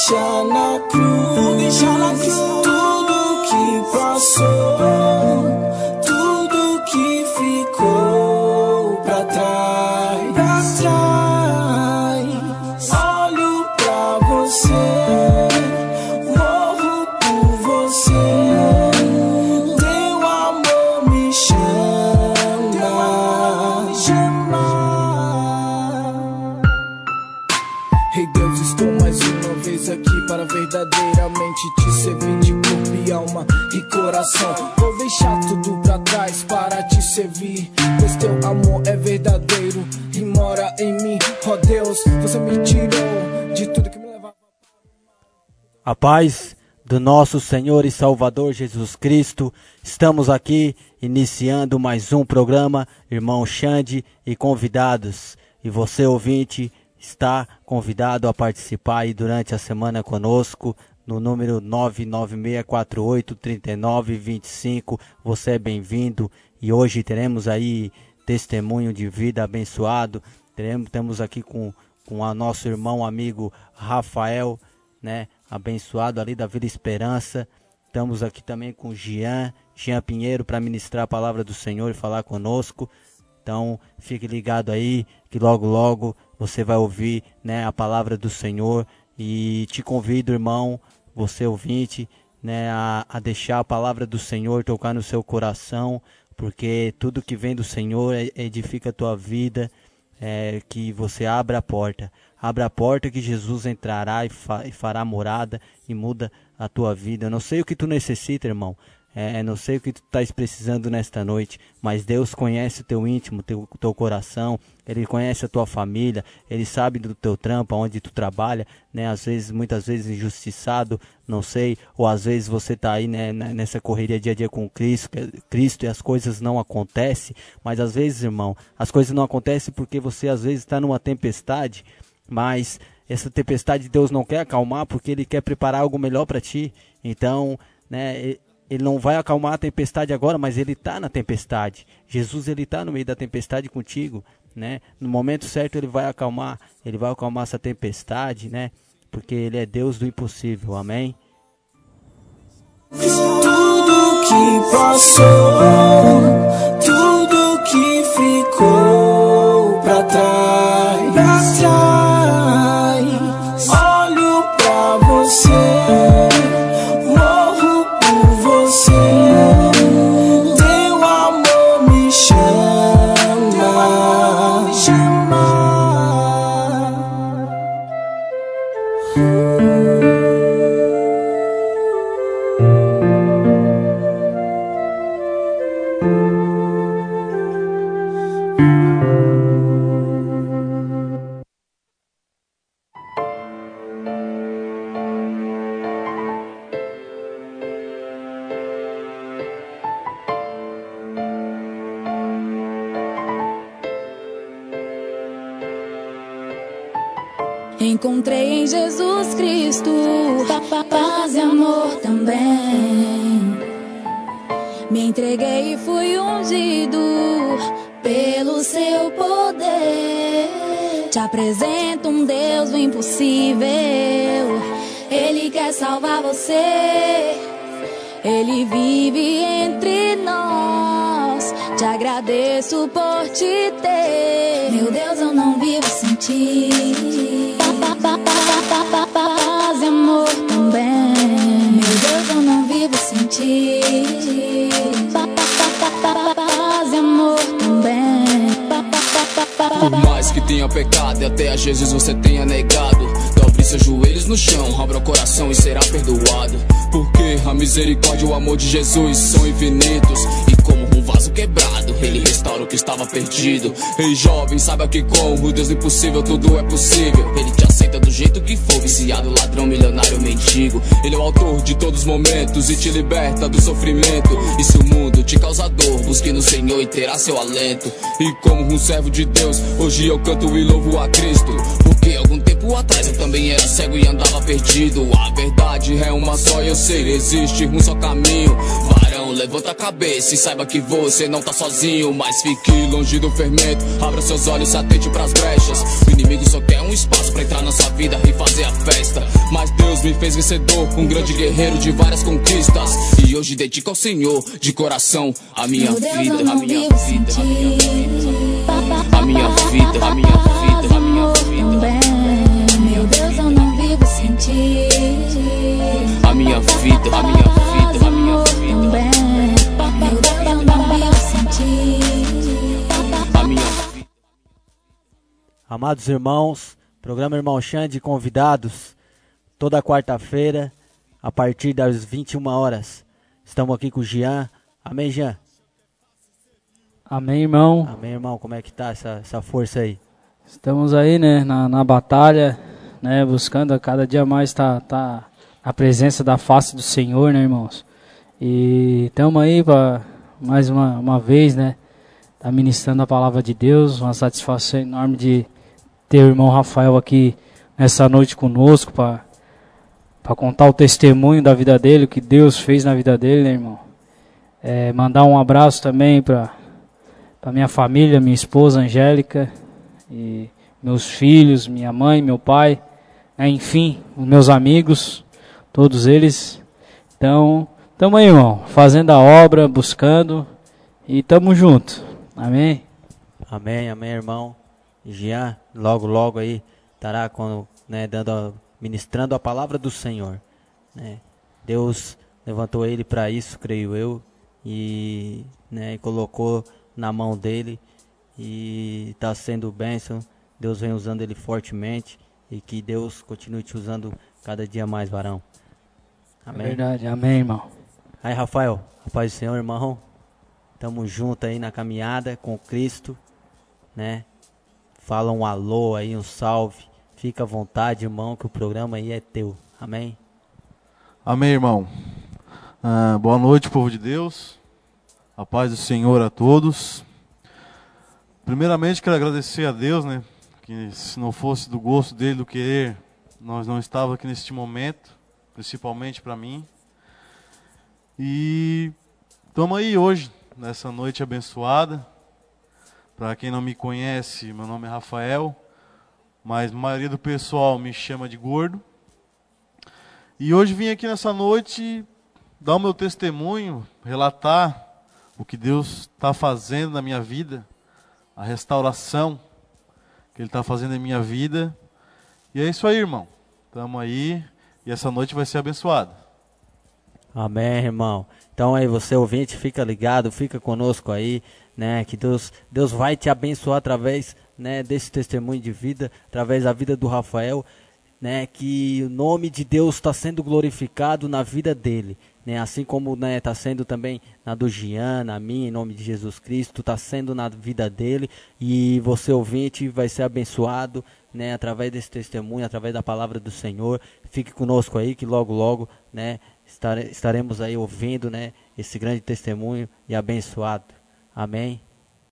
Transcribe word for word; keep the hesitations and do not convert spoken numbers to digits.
deixar na cruz, vou deixar na cruz tudo que passou, tudo que ficou pra trás, pra trás. Olho pra você, morro por você, teu amor me chama, me chama. Ei Deus, estou mais uma vez aqui para verdadeiramente te servir de corpo e alma e coração. Vou deixar tudo pra trás para te servir, pois teu amor é verdadeiro e mora em mim. Ó Deus, você me tirou de tudo que me levava. A paz do nosso Senhor e Salvador Jesus Cristo. Estamos aqui iniciando mais um programa, Irmão Xande e convidados. E você, ouvinte, está convidado a participar aí durante a semana conosco no número nove nove seis quatro oito três nove dois cinco. Você é bem-vindo e hoje teremos aí testemunho de vida abençoado. Teremos, temos aqui com, com o nosso irmão amigo Rafael, né, abençoado ali da Vila Esperança. Estamos aqui também com Jean, Jean Pinheiro, para ministrar a palavra do Senhor e falar conosco. Então, fique ligado aí, que logo, logo você vai ouvir, né, a palavra do Senhor. E te convido, irmão, você ouvinte, né, a, a deixar a palavra do Senhor tocar no seu coração, porque tudo que vem do Senhor edifica a tua vida, é, que você abra a porta. Abra a porta que Jesus entrará e, fa, e fará morada e muda a tua vida. Eu não sei o que tu necessita, irmão. É, não sei o que tu estás precisando nesta noite, mas Deus conhece o teu íntimo, teu, teu coração. Ele conhece a tua família, Ele sabe do teu trampo, onde tu trabalha, né? Às vezes, muitas vezes injustiçado, não sei, ou às vezes você está aí, né, nessa correria dia a dia com Cristo, Cristo e as coisas não acontecem. Mas às vezes, irmão, as coisas não acontecem porque você às vezes está numa tempestade, mas essa tempestade Deus não quer acalmar porque Ele quer preparar algo melhor para ti. Então, né, Ele não vai acalmar a tempestade agora, mas Ele está na tempestade. Jesus, Ele está no meio da tempestade contigo, né? No momento certo Ele vai acalmar, Ele vai acalmar essa tempestade, né? Porque Ele é Deus do impossível, amém? Tudo que passou, tudo que ficou pra trás, pra trás. Olho pra você, teu amor me chama, me chama. Encontrei em Jesus Cristo paz e amor também. Me entreguei e fui ungido pelo seu poder. Te apresento um Deus do impossível. Ele quer salvar você. Ele vive entre nós. Te agradeço por te ter. Meu Deus, eu não vivo sem ti. Paz e amor também. Meu Deus, eu não vivo sem ti. Paz e amor também. Por mais que tenha pecado e até a Jesus você tenha negado, dobre seus joelhos no chão, abra o coração e será perdoado. Porque a misericórdia e o amor de Jesus são infinitos. E como um vaso quebrado, Ele restaura o que estava perdido. Ei jovem, saiba que com o Deus do impossível tudo é possível. Ele te aceita do jeito que for, viciado, ladrão, milionário, mendigo. Ele é o autor de todos os momentos e te liberta do sofrimento. E se o mundo te causa dor, busque no Senhor e terá seu alento. E como um servo de Deus, hoje eu canto e louvo a Cristo. Porque algum tempo atrás eu também era cego e andava perdido. A verdade é uma só, eu sei, existe um só caminho. Varão, levanta a cabeça e saiba que você não tá sozinho. Mas fique longe do fermento, abra seus olhos, se atente pras brechas. O inimigo só quer um espaço pra entrar na sua vida e fazer a festa. mas Deus me fez vencedor, um grande guerreiro de várias conquistas. E hoje dedico ao Senhor, de coração, a minha vida, a minha vida, a minha vida, a minha vida, a minha vida, a minha vida. Meu Deus, eu não vivo sem ti. A minha vida, a minha vida, a minha vida. Meu Deus, eu não vivo sem ti. A minha vida. Amados irmãos, programa Irmão Xande, convidados, toda quarta-feira, a partir das vinte e uma horas. Estamos aqui com o Jean. Amém, Jean? Amém, irmão. Amém, irmão. Como é que tá essa, essa força aí? Estamos aí, né, na, na batalha, né, buscando a cada dia mais estar tá, tá a presença da face do Senhor, né, irmãos? E estamos aí para mais uma, uma vez, né, tá ministrando a palavra de Deus. Uma satisfação enorme de ter o irmão Rafael aqui nessa noite conosco para para contar o testemunho da vida dele, o que Deus fez na vida dele, né, irmão? É, mandar um abraço também para para minha família, minha esposa Angélica, e meus filhos, minha mãe, meu pai, né, enfim, os meus amigos, todos eles. Então, estamos aí, irmão, fazendo a obra, buscando, e estamos juntos. Amém? Amém, amém, irmão. Jean, logo, logo aí, estará com, né, dando a, ministrando a palavra do Senhor, né? Deus levantou ele para isso, creio eu, e, né, colocou na mão dele, e está sendo bênção. Deus vem usando ele fortemente, e que Deus continue te usando cada dia mais, varão. Amém. É verdade, amém, irmão. Aí, Rafael, a paz do Senhor, irmão. Tamo junto aí na caminhada com Cristo, né? Fala um alô aí, um salve. Fica à vontade, irmão, que o programa aí é teu. Amém? Amém, irmão. Ah, boa noite, povo de Deus. A paz do Senhor a todos. Primeiramente, quero agradecer a Deus, né? Que se não fosse do gosto dele, do querer, nós não estávamos aqui neste momento, principalmente para mim. E estamos aí hoje, nessa noite abençoada. Para quem não me conhece, meu nome é Rafael, mas a maioria do pessoal me chama de Gordo. E hoje vim aqui nessa noite dar o meu testemunho, relatar o que Deus está fazendo na minha vida, a restauração que Ele está fazendo em minha vida. E é isso aí, irmão. Estamos aí e essa noite vai ser abençoada. Amém, irmão. Então aí você ouvinte, fica ligado, fica conosco aí, né? Que Deus, Deus vai te abençoar através, né, desse testemunho de vida, através da vida do Rafael, né? Que o nome de Deus está sendo glorificado na vida dele, né? Assim como, né, está sendo também na do Jean, na minha, em nome de Jesus Cristo, está sendo na vida dele. E você ouvinte vai ser abençoado, né, através desse testemunho, através da palavra do Senhor. Fique conosco aí que logo, logo, né, estare, estaremos aí ouvindo, né, esse grande testemunho e abençoado. Amém.